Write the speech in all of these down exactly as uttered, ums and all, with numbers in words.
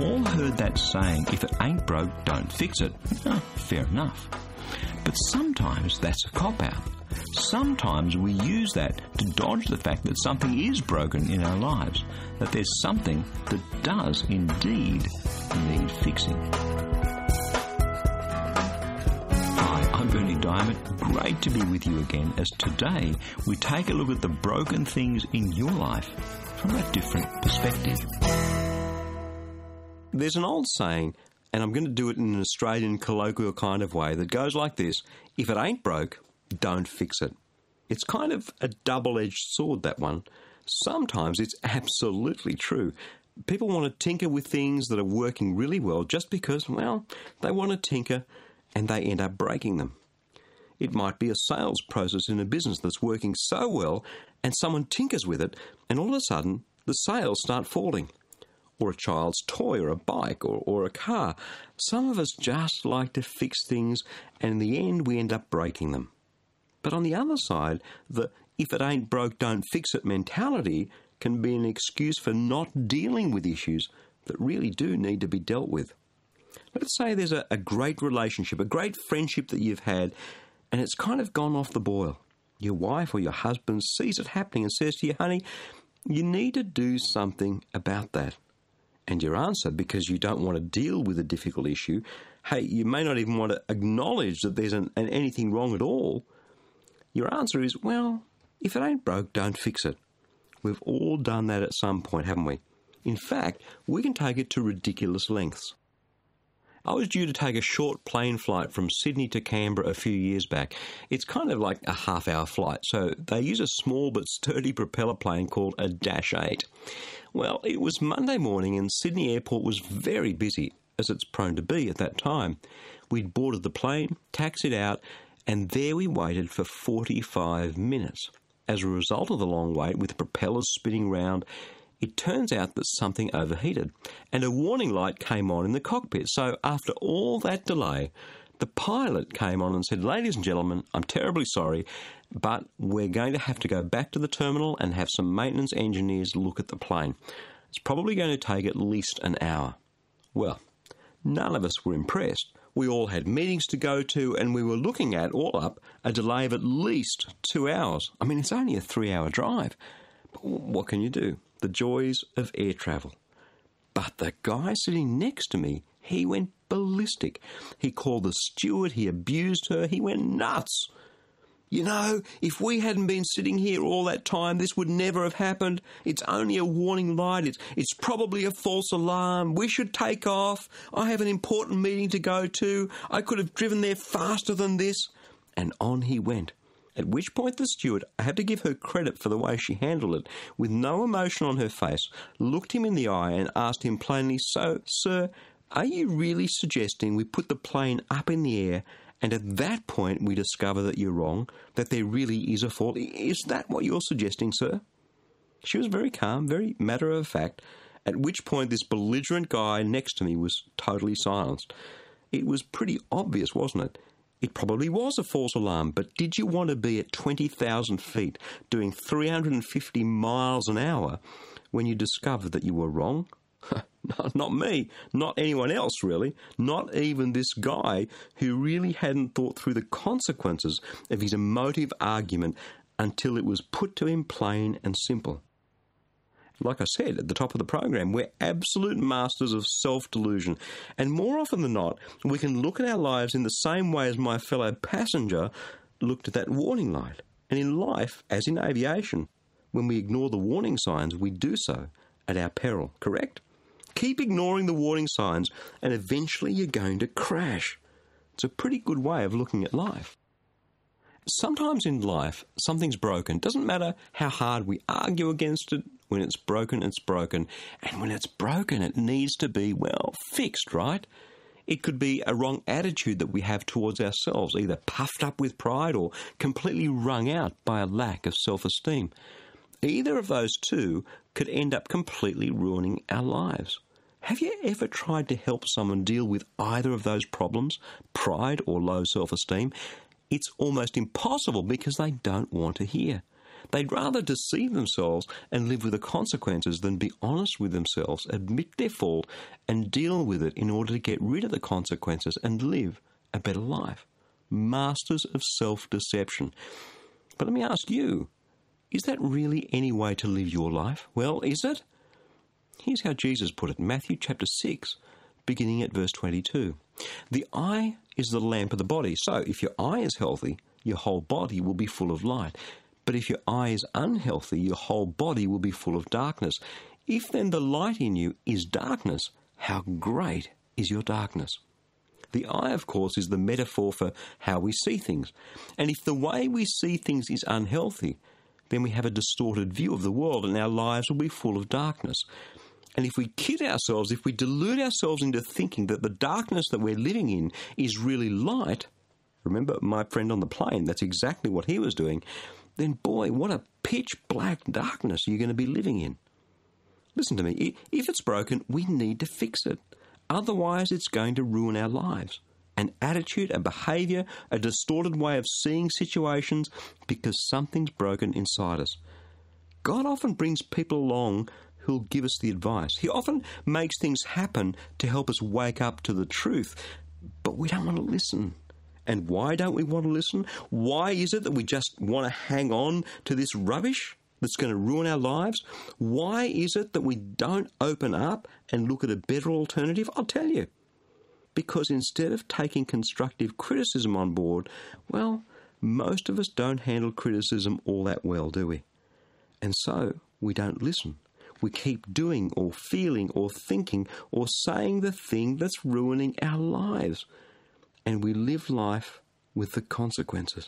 all heard that saying, if it ain't broke, don't fix it. Oh, fair enough. But sometimes that's a cop-out. Sometimes we use that to dodge the fact that something is broken in our lives, that there's something that does indeed need fixing. Hi, I'm Bernie Diamond. Great to be with you again as today we take a look at the broken things in your life from a different perspective. There's an old saying, and I'm going to do it in an Australian colloquial kind of way, that goes like this: if it ain't broke, don't fix it. It's kind of a double-edged sword, that one. Sometimes it's absolutely true. People want to tinker with things that are working really well just because, well, they want to tinker and they end up breaking them. It might be a sales process in a business that's working so well and someone tinkers with it and all of a sudden the sales start falling. Or a child's toy or a bike or, or a car. Some of us just like to fix things and in the end we end up breaking them. But on the other side, the if it ain't broke, don't fix it mentality can be an excuse for not dealing with issues that really do need to be dealt with. Let's say there's a, a great relationship, a great friendship that you've had, and it's kind of gone off the boil. Your wife or your husband sees it happening and says to you, honey, you need to do something about that. And your answer, because you don't want to deal with a difficult issue, hey, you may not even want to acknowledge that there's an, an anything wrong at all. Your answer is, well, if it ain't broke, don't fix it. We've all done that at some point, haven't we? In fact, we can take it to ridiculous lengths. I was due to take a short plane flight from Sydney to Canberra a few years back. It's kind of like a half-hour flight, so they use a small but sturdy propeller plane called a Dash eight. Well, it was Monday morning and Sydney Airport was very busy, as it's prone to be at that time. We'd boarded the plane, taxied out, and there we waited for forty-five minutes. As a result of the long wait, with the propellers spinning round, it turns out that something overheated, and a warning light came on in the cockpit. So after all that delay, the pilot came on and said, ladies and gentlemen, I'm terribly sorry, but we're going to have to go back to the terminal and have some maintenance engineers look at the plane. It's probably going to take at least an hour. Well, none of us were impressed. We all had meetings to go to, and we were looking at, all up, a delay of at least two hours. I mean, it's only a three-hour drive. But what can you do? The joys of air travel. But the guy sitting next to me, he went ballistic. He called the steward, he abused her, he went nuts. You know, if we hadn't been sitting here all that time, this would never have happened. It's only a warning light. It's, it's probably a false alarm. We should take off. I have an important meeting to go to. I could have driven there faster than this. And on he went. At which point the steward, I had to give her credit for the way she handled it, with no emotion on her face, looked him in the eye and asked him plainly, so, sir, are you really suggesting we put the plane up in the air and at that point we discover that you're wrong, that there really is a fault? Is that what you're suggesting, sir? She was very calm, very matter-of-fact, at which point this belligerent guy next to me was totally silenced. It was pretty obvious, wasn't it? It probably was a false alarm, but did you want to be at twenty thousand feet doing three hundred fifty miles an hour when you discovered that you were wrong? No, not me, not anyone else really, not even this guy who really hadn't thought through the consequences of his emotive argument until it was put to him plain and simple. Like I said at the top of the program, we're absolute masters of self-delusion, and more often than not, we can look at our lives in the same way as my fellow passenger looked at that warning light. And in life, as in aviation, when we ignore the warning signs, we do so at our peril, correct? Keep ignoring the warning signs and eventually you're going to crash. It's a pretty good way of looking at life. Sometimes in life, something's broken. Doesn't matter how hard we argue against it. When it's broken, it's broken. And when it's broken, it needs to be, well, fixed, right? It could be a wrong attitude that we have towards ourselves, either puffed up with pride or completely wrung out by a lack of self-esteem. Either of those two could end up completely ruining our lives. Have you ever tried to help someone deal with either of those problems, pride or low self-esteem? It's almost impossible because they don't want to hear. They'd rather deceive themselves and live with the consequences than be honest with themselves, admit their fault, and deal with it in order to get rid of the consequences and live a better life. Masters of self-deception. But let me ask you, is that really any way to live your life? Well, is it? Here's how Jesus put it, Matthew chapter six, beginning at verse twenty-two. The eye is the lamp of the body. So if your eye is healthy, your whole body will be full of light. But if your eye is unhealthy, your whole body will be full of darkness. If then the light in you is darkness, how great is your darkness? The eye, of course, is the metaphor for how we see things. And if the way we see things is unhealthy, then we have a distorted view of the world and our lives will be full of darkness. And if we kid ourselves, if we delude ourselves into thinking that the darkness that we're living in is really light, remember my friend on the plane, that's exactly what he was doing, then boy, what a pitch black darkness you're going to be living in. Listen to me, if it's broken, we need to fix it. Otherwise, it's going to ruin our lives. An attitude, a behaviour, a distorted way of seeing situations because something's broken inside us. God often brings people along who'll give us the advice. He often makes things happen to help us wake up to the truth, but we don't want to listen. And why don't we want to listen? Why is it that we just want to hang on to this rubbish that's going to ruin our lives? Why is it that we don't open up and look at a better alternative? I'll tell you. Because instead of taking constructive criticism on board, well, most of us don't handle criticism all that well, do we? And so we don't listen. We keep doing or feeling or thinking or saying the thing that's ruining our lives. And we live life with the consequences.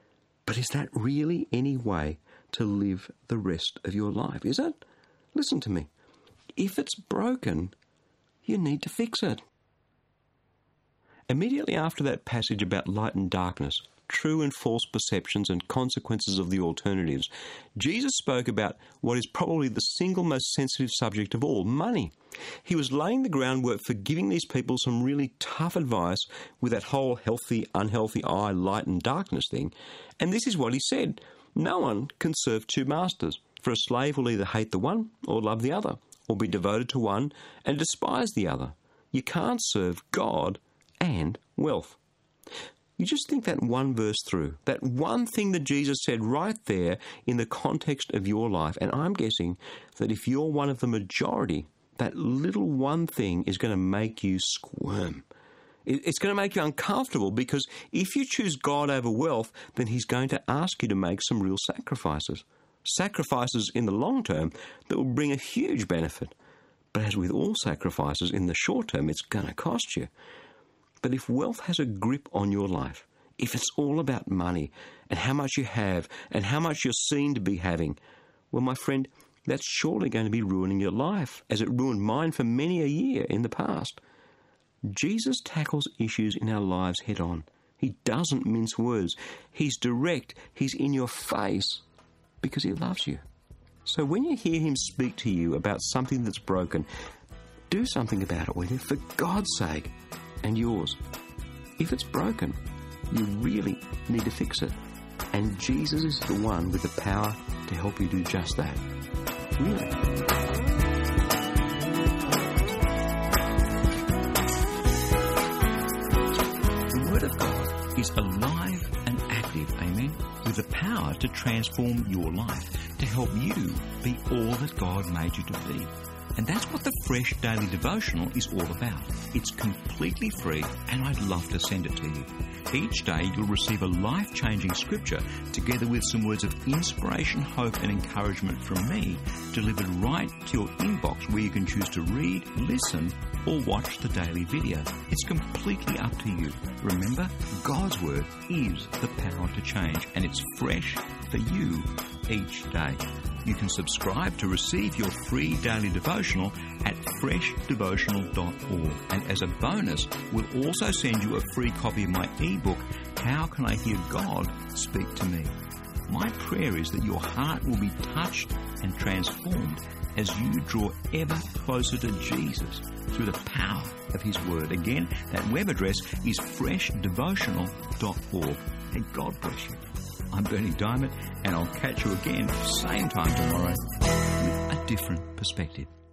But is that really any way to live the rest of your life? Is it? Listen to me. If it's broken, you need to fix it. Immediately after that passage about light and darkness, true and false perceptions and consequences of the alternatives, Jesus spoke about what is probably the single most sensitive subject of all, money. He was laying the groundwork for giving these people some really tough advice with that whole healthy, unhealthy eye, light and darkness thing. And this is what he said. No one can serve two masters, for a slave will either hate the one or love the other, or be devoted to one and despise the other. You can't serve God and wealth. You just think that one verse through, that one thing that Jesus said right there in the context of your life, and I'm guessing that if you're one of the majority, that little one thing is going to make you squirm. It's going to make you uncomfortable because if you choose God over wealth, then he's going to ask you to make some real sacrifices. Sacrifices in the long term that will bring a huge benefit. But as with all sacrifices, in the short term, it's going to cost you. But if wealth has a grip on your life, if it's all about money and how much you have and how much you're seen to be having, well, my friend, that's surely going to be ruining your life, as it ruined mine for many a year in the past. Jesus tackles issues in our lives head on. He doesn't mince words. He's direct. He's in your face because he loves you. So when you hear him speak to you about something that's broken, do something about it, will you? For God's sake. And yours. If it's broken, you really need to fix it. And Jesus is the one with the power to help you do just that. Really. The Word of God is alive and active, amen, with the power to transform your life, to help you be all that God made you to be. And that's what the Fresh Daily Devotional is all about. It's completely free, and I'd love to send it to you. Each day you'll receive a life-changing scripture together with some words of inspiration, hope and encouragement from me delivered right to your inbox, where you can choose to read, listen or watch the daily video. It's completely up to you. Remember, God's Word is the power to change, and it's fresh for you each day. You can subscribe to receive your free daily devotional at fresh devotional dot org. And as a bonus, we'll also send you a free copy of my ebook, How Can I Hear God Speak to Me? My prayer is that your heart will be touched and transformed as you draw ever closer to Jesus through the power of his word. Again, that web address is fresh devotional dot org. And God bless you. I'm Bernie Diamond, and I'll catch you again same time tomorrow with a different perspective.